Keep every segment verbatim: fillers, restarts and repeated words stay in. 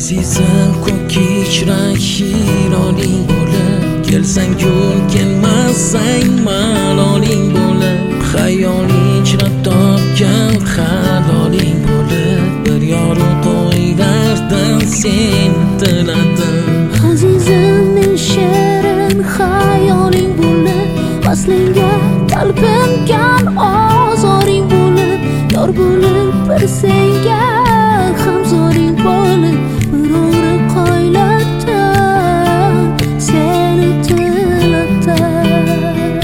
Azizim ko'k kechran hiloling bo'lib, kelsang yo'l kelmasang maloling bo'lib, xayoling ichra topgan haloling bo'lib, bir yorug' o'ylardan sen tiladim. Azizim men shirin xayoling bo'lib, vaslingga talpingan ozoring bo'lib, yor bo'lib bir senga hamzoring bo'lib, bir umr qoylatdim seni tiladim.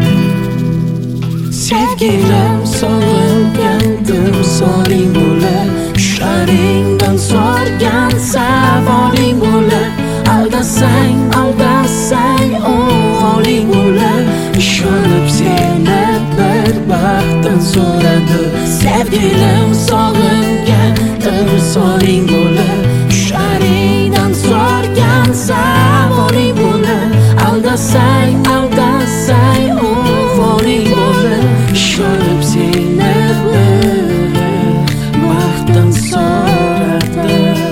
Sevgilim sog'ingandim soling bo'lib, sharingdan sorgan savoling bo'lib, aldasang aldasang o'g'ling bo'lib, ishonib seni bir baxtdan so'radi. Sevgilim sog'ingandim soling bo'lib, sharingdan sorgan savoling bo'lib, aldasang aldasang o'g'ling bo'lib, ishonib seni bir baxtdan so'radi.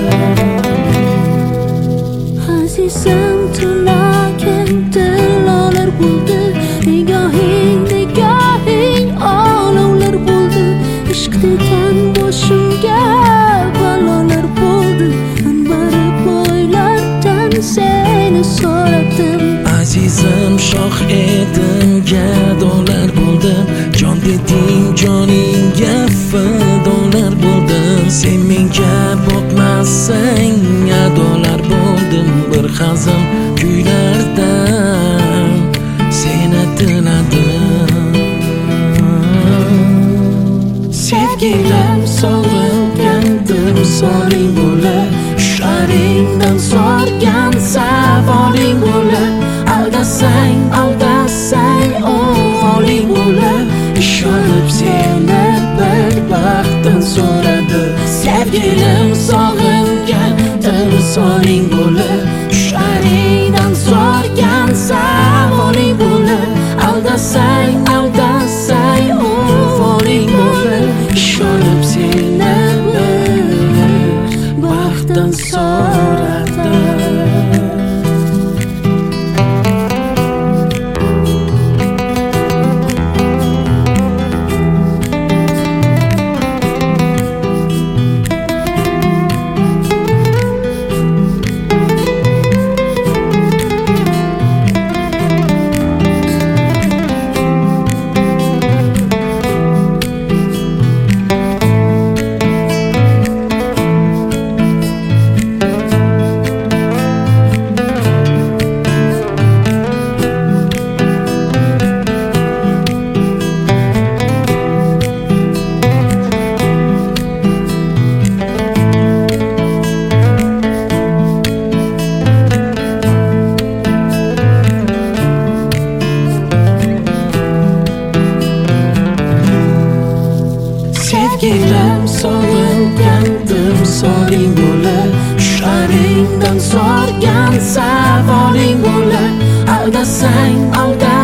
Azizim tilagim tillolar bo'ldi, nigohing nigohing olovlar bo'ldi, ishq degan boshimga balolar bo'ldi, anbari bo'ylardan seni so'radim. Azizim shoh edim gadolar bo'ldim, jon deding joningga fidolar bo'ldim, sen menga boqmasang adolar bo'ldim, bir hazin kuylardan seni tiladim. Sevgilim sog'ingandim soling bo'lib, sharingdan sorgan savoling bo'lib, aldasang aldasang o'g'ling bo'lib, ishonib seni bir baxtdan so'radi. Sevgilim sog'ingandim soling bo'lib, sharingdan sorgan savoling bo'lib, aldasang aldasang o'g'ling bo'lib, ishonib seni bir baxtdan so'radi. Sevgilim sog'ingandim soling bo'lib, sharingdan sorgan savoling bo'lib, aldasang aldasang